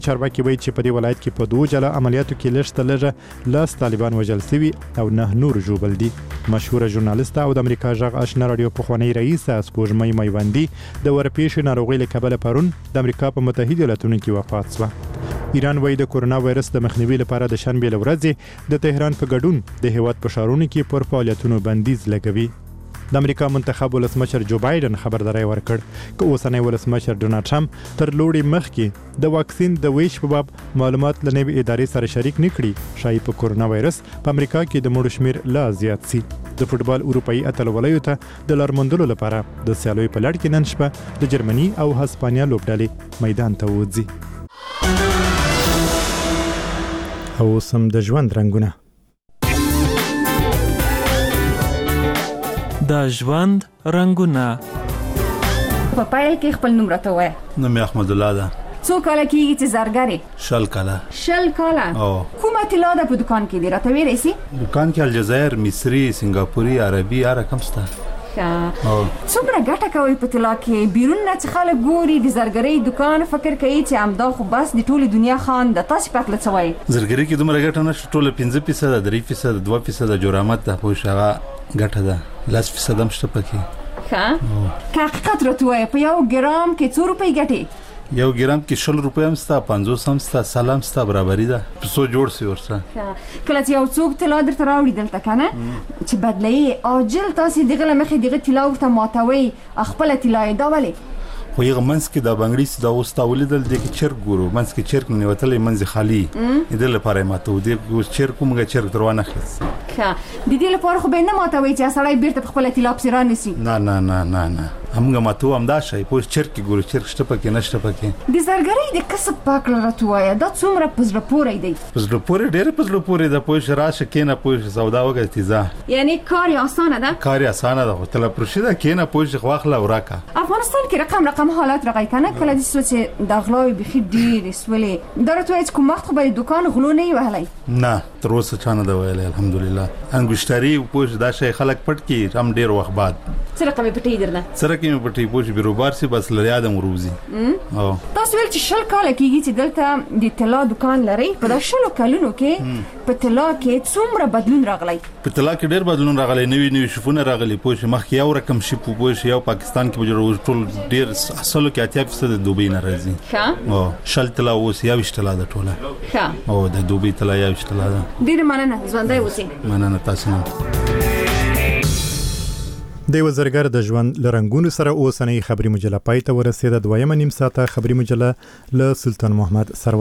چارواکي وایي چې په دې ولایت کې په 2 جلا عملیاتو کې لږ لږه لاس طالبان وژل شوي او 9 نور ژوبل دي. مشهوره ژورنالیسته او د امریکا غږ آشنا رادیو پخوانۍ رئیسه سپوږمۍ میوندي د ورپېښې ناروغۍ له کبله پرون د امریکا په متحده ایالاتونو کې وفات شوه. ایران وایي د کورونا وایرس د مخنیوي لپاره د شنبې له ورځې د تهران په ګډون د هیواد په ښارونو کې پر فعالیتونو بندیز لګوي. د امریکا منتخب ولسمشر جو بایدن خبرداری ورکړ چې اوسنی ولسمشر ډونالد ټرمپ تر لوړې مخکې د واکسین د ویش په باب معلومات له نوې ادارې سره شریک نکړي شایي په کورونا وایرس په امریکا کې د مړو شمیر لا زیات سي. د فوټبال اروپایي اتلولیو ته د لار موندلو لپاره د سیالیو په لړ کې نن شپه د جرمني او هسپانیا لوبډلې میدان ته وځي. او سم د ژوند رنگونه د ژوند رنگونه. په پایل کې خپل نوم راته وایه. نوم یې احمد الله ده. څو کاله کېږي چې زرګرې؟ 60 کاله. 60 کاله؟ کومه طلا ده په دکان کې دی راته ویلی سي؟ دکان کې الجزایر، مصري، سنگاپوري، عربي هر رقم شته. څومره ګټه کوي په طلا کې؟ بیرون نه چې خلک ګوري د زرګرۍ دکان فکر کوي چې همدا خو بس د ټولې دنیا خان د. تاسې په هکله څه وایي؟ زرګرۍ کې دومره ګټه نشته. ټوله 5% 3% 2% جرامت ده پوه شې هغه ګټه ده. 10% هم شته پکې. که حقیقت راته وایه په 1 ګرام کې څو روپۍ ګټې؟ 1 ګرام کې 60 روپۍ هم شته، 50 هم شته، 100 هم شته، برابري ده. په څو جوړ سي ورسره. کله چې یو څوک طلا درته راوړي دلته کنه چې بدلوي عاجل تاسې دغه له مخې دغه طلا ورته ماتوي خپله طلا یې دا ولې؟ خو یغه منځ کې د بنګړي دا اوس تا ولیدل د کې چرګ ګورو منځ کې چرګ نه وتلې منځ خالی د لپاره ماته ودی چرګ کومه چرګ دروانه خلاص د دې لپاره خو به نه ماتوي چې سړی بیرته خپل طلا پسران نسی. نه نه نه نه نه همغه ماتو هم دا شي پوه چرګ ګورو چرګ شته پکې نشته پکې. د زرګرۍ د کسب پاکل راته وایه دا څومره پزړه پورې دی؟ پزړه پورې ډېر پزړه پورې ده پوه راشه کینه پوه سودا وکړه تیزه یعنی کار اسانه ده؟ کار اسانه ده تل پرشده کینه پوه خواخله وراکه. افغانستان کې رقم حالات راغی کنه کله د سوچ د غلاوي بخي ډېر سولې درته وایي کوم وخت خو به دکان غلو نه وهلای؟ نه تر اوسه چانه ده ویلای الحمدلله. انګشتری پوه دا شي خلک پټ کی هم ډېر وخت بعد سره کومه پټي درنه سره کومه پټي پوه بیروبار سي بس لري ادم روزي. او تاسو ول چې 60 کاله کېږي چې دلته د طلا دکان لري په 60 کلونو کې په طلا کې څومره بدلون راغلی؟ په طلا کې ډېر بدلون راغلی نوې شفونه راغلي پوه مخ یو رقم شي پوه یو پاکستان کې بجوړ ټول ډېر اصل کې 80% د دوبۍ نه راځي. او 60 طلا اوس یا 20 طلا ده ټوله. او د دوبۍ طلا یا 20 طلا ده. ډېر مننه ژوندۍ اوسئ. مننه تاسو نه. د وزرګر د ژوند لرنګونو سره اوسنۍ خبري مجله پای ته ورسېده. دویمه نیم ساعته خبري مجله له سلطان محمد سرور